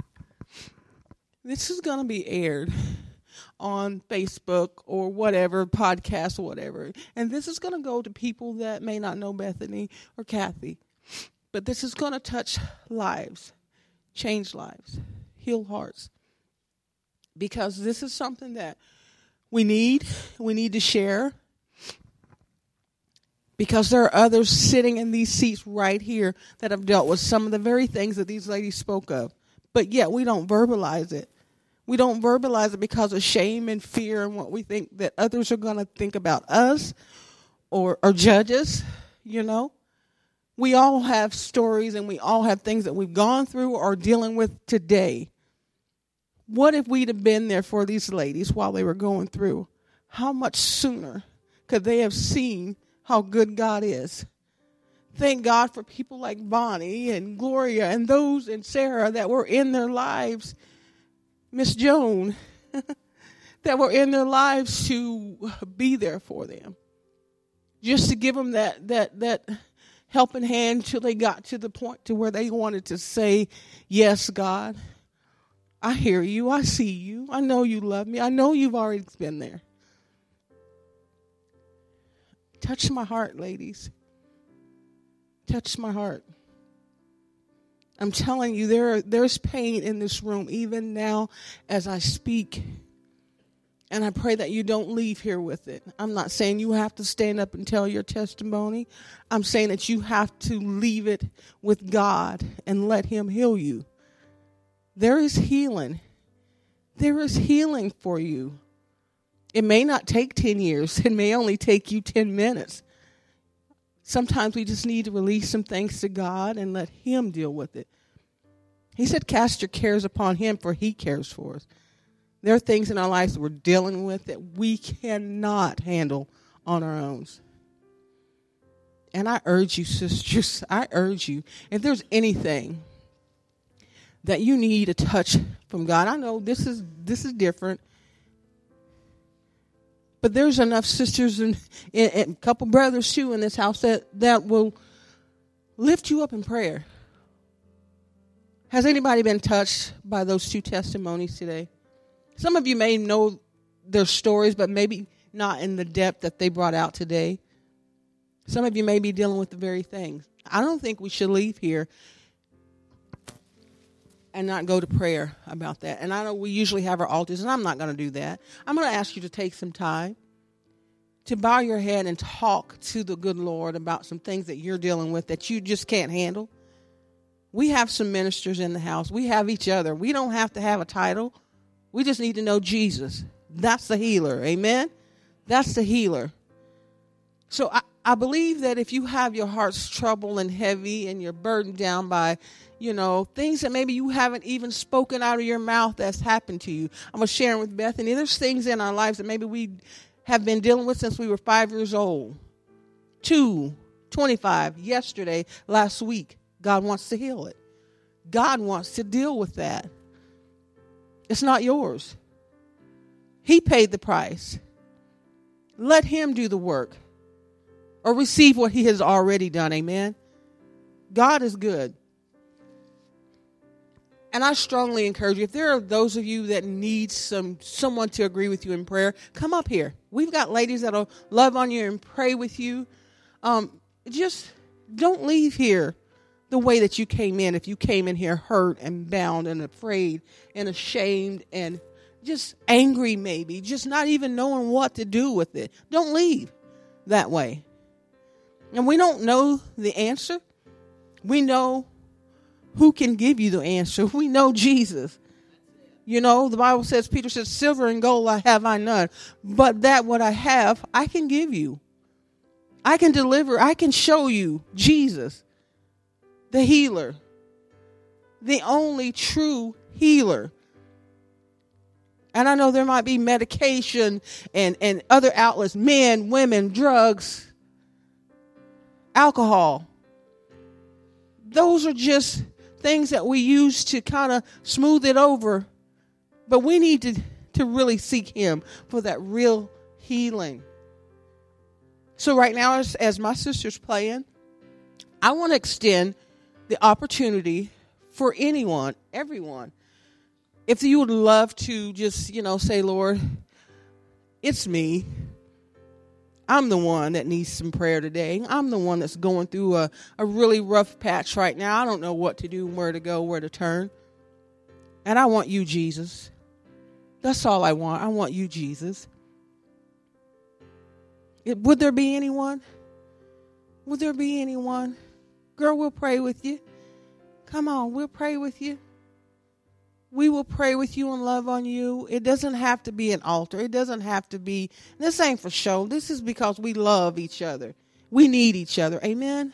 This is going to be aired on Facebook or whatever, podcast or whatever. And this is going to go to people that may not know Bethany or Kathy. But this is going to touch lives, change lives, heal hearts. Because this is something that we need, we need to share. Because there are others sitting in these seats right here that have dealt with some of the very things that these ladies spoke of. But yet we don't verbalize it. We don't verbalize it because of shame and fear and what we think that others are going to think about us or, or judge us, you know. We all have stories and we all have things that we've gone through or are dealing with today. What if we'd have been there for these ladies while they were going through? How much sooner could they have seen how good God is? Thank God for people like Bonnie and Gloria and those and Sarah that were in their lives, Miss Joan, that were in their lives to be there for them. Just to give them that that that helping hand till they got to the point to where they wanted to say, yes, God, I hear you. I see you. I know you love me. I know you've already been there. Touch my heart, ladies. Touch my heart. I'm telling you, there are, there's pain in this room even now as I speak. And I pray that you don't leave here with it. I'm not saying you have to stand up and tell your testimony. I'm saying that you have to leave it with God and let him heal you. There is healing. There is healing for you. It may not take ten years. It may only take you ten minutes. Sometimes we just need to release some things to God and let him deal with it. He said, cast your cares upon him, for he cares for us. There are things in our lives that we're dealing with that we cannot handle on our own. And I urge you, sisters, I urge you, if there's anything that you need a touch from God, I know this is this is different, but there's enough sisters and, and, and a couple brothers too in this house that, that will lift you up in prayer. Has anybody been touched by those two testimonies today? Some of you may know their stories, but maybe not in the depth that they brought out today. Some of you may be dealing with the very things. I don't think we should leave here and not go to prayer about that. And I know we usually have our altars, and I'm not going to do that. I'm going to ask you to take some time to bow your head and talk to the good Lord about some things that you're dealing with that you just can't handle. We have some ministers in the house. We have each other. We don't have to have a title. We just need to know Jesus. That's the healer. Amen? That's the healer. So I, I believe that if you have your heart's troubled and heavy and you're burdened down by, you know, things that maybe you haven't even spoken out of your mouth that's happened to you. I'm going to share with Bethany. There's things in our lives that maybe we have been dealing with since we were five years old. Two, twenty-five, yesterday, last week. God wants to heal it. God wants to deal with that. It's not yours. He paid the price. Let him do the work or receive what he has already done. Amen. God is good. And I strongly encourage you, if there are those of you that need some someone to agree with you in prayer, come up here. We've got ladies that'll love on you and pray with you. Um, just don't leave here the way that you came in. If you came in here hurt and bound and afraid and ashamed and just angry maybe, just not even knowing what to do with it. Don't leave that way. And we don't know the answer. We know who can give you the answer. We know Jesus. You know, the Bible says, Peter says, silver and gold I have I none. But that what I have, I can give you. I can deliver. I can show you Jesus, the healer, the only true healer. And I know there might be medication and, and other outlets, men, women, drugs, alcohol. Those are just things that we use to kind of smooth it over. But we need to, to really seek him for that real healing. So right now, as, as my sister's playing, I want to extend the opportunity for anyone, everyone. If you would love to just, you know, say, Lord, it's me. I'm the one that needs some prayer today. I'm the one that's going through a, a really rough patch right now. I don't know what to do, where to go, where to turn. And I want you, Jesus. That's all I want. I want you, Jesus. It, would there be anyone? Would there be anyone? Girl, we'll pray with you. Come on, we'll pray with you. We will pray with you and love on you. It doesn't have to be an altar. It doesn't have to be, this ain't for show. This is because we love each other. We need each other. Amen?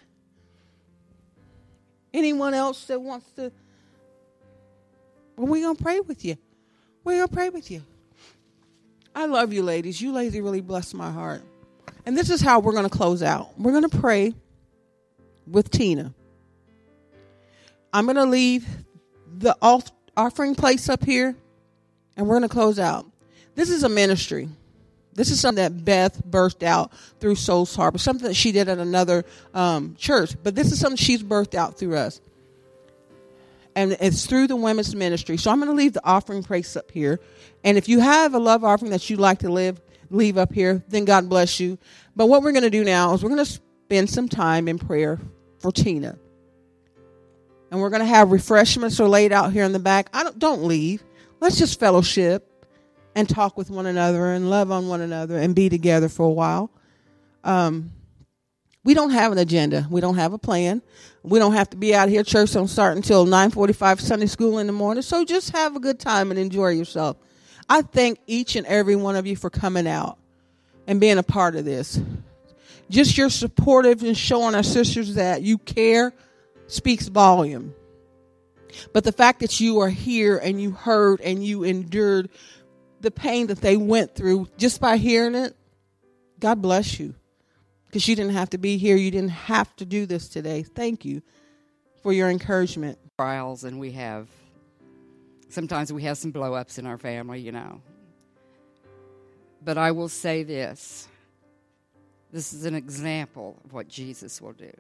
Anyone else that wants to? Well, we're going to pray with you. We're going to pray with you. I love you, ladies. You ladies really bless my heart. And this is how we're going to close out. We're going to pray with Tina. I'm going to leave the altar. Offering place up here, and we're going to close out. This is a ministry. This is something that Beth birthed out through Souls Harbor, something that she did at another um, church, but this is something she's birthed out through us, and it's through the women's ministry. So I'm going to leave the offering place up here, and if you have a love offering that you'd like to live, leave up here, then God bless you. But what we're going to do now is we're going to spend some time in prayer for Tina. And we're going to have refreshments are laid out here in the back. I don't, don't leave. Let's just fellowship and talk with one another and love on one another and be together for a while. Um, we don't have an agenda. We don't have a plan. We don't have to be out here. Church don't start until nine forty-five Sunday school in the morning. So just have a good time and enjoy yourself. I thank each and every one of you for coming out and being a part of this. Just your supportive and showing our sisters that you care speaks volume. But the fact that you are here and you heard and you endured the pain that they went through just by hearing it, God bless you. Because you didn't have to be here. You didn't have to do this today. Thank you for your encouragement. Trials, and we have, sometimes we have some blow-ups in our family, you know. But I will say this. This is an example of what Jesus will do.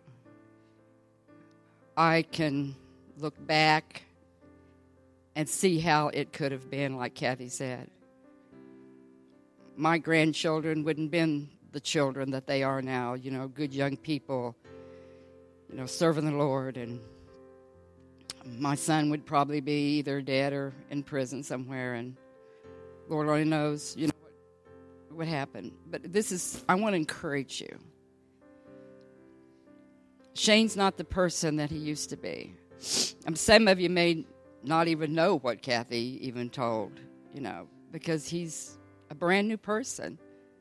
I can look back and see how it could have been, like Kathy said. My grandchildren wouldn't have been the children that they are now, you know, good young people, you know, serving the Lord. And my son would probably be either dead or in prison somewhere, and Lord only knows, you know, what, what happened. But this is, I want to encourage you. Shane's not the person that he used to be. Um, some of you may not even know what Kathy even told, you know, because he's a brand new person.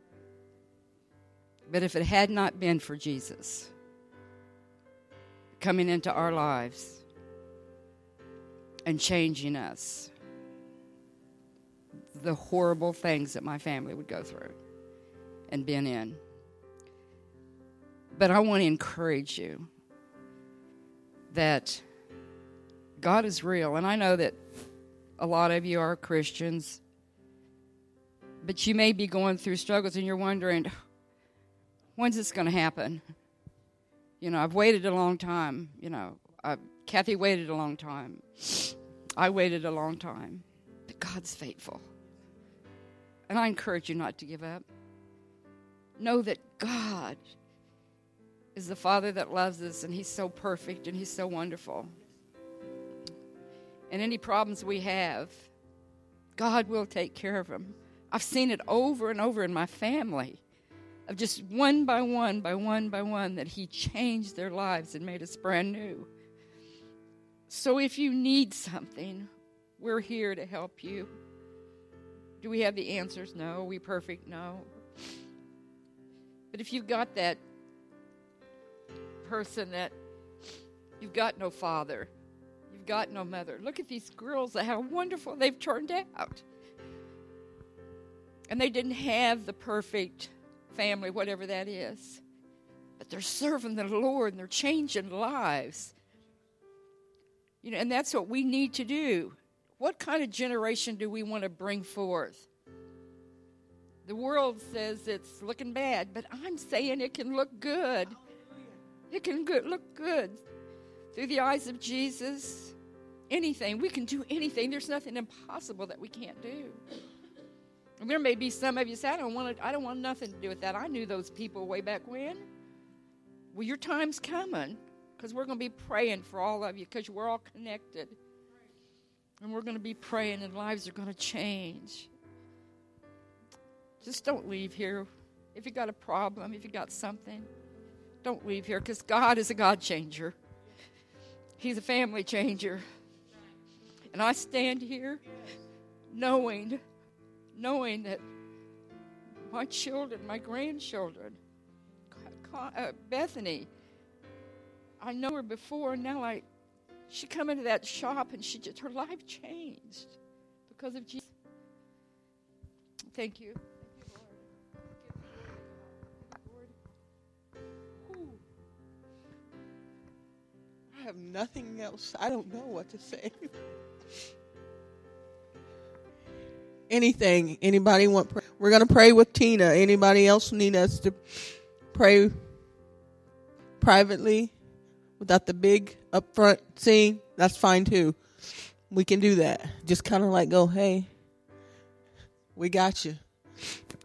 But if it had not been for Jesus coming into our lives and changing us, the horrible things that my family would go through and been in. But I want to encourage you that God is real. And I know that a lot of you are Christians, but you may be going through struggles and you're wondering, when's this going to happen? You know, I've waited a long time. You know, I, Kathy waited a long time. I waited a long time. But God's faithful. And I encourage you not to give up. Know that God is the Father that loves us, and He's so perfect, and He's so wonderful. And any problems we have, God will take care of them. I've seen it over and over in my family, of just one by one, by one by one, that He changed their lives and made us brand new. So if you need something, we're here to help you. Do we have the answers? No. Are we perfect? No. But if you've got that person that you've got no father, you've got no mother. Look at these girls, how wonderful they've turned out. And they didn't have the perfect family, whatever that is. But they're serving the Lord and they're changing lives. You know, and that's what we need to do. What kind of generation do we want to bring forth? The world says it's looking bad, but I'm saying it can look good. It can good, look good through the eyes of Jesus. Anything. We can do anything. There's nothing impossible that we can't do. And there may be some of you say, I don't want to, I don't want nothing to do with that. I knew those people way back when. Well, your time's coming, because we're going to be praying for all of you, because we're all connected. And we're going to be praying, and lives are going to change. Just don't leave here. If you got a problem, if you got something, don't leave here, because God is a God changer. He's a family changer. And I stand here knowing, knowing that my children, my grandchildren, uh, Bethany, I know her before, and now I, she come into that shop, and she just, her life changed because of Jesus. Thank you. I have nothing else. I don't know what to say. Anything. Anybody want prayer? We're going to pray with Tina. Anybody else need us to pray privately without the big upfront scene? That's fine too. We can do that. Just kind of like go, hey, we got you.